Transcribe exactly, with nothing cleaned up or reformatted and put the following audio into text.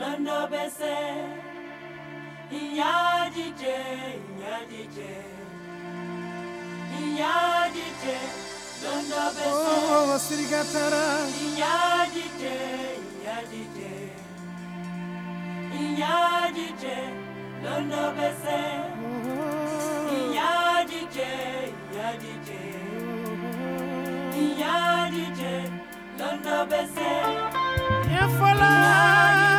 londo bese inyadije inyadije inyadije londo bese oh sirigatara inyadije inyadije inyadije londo bese inyadije inyadije inyadije londo bese yefola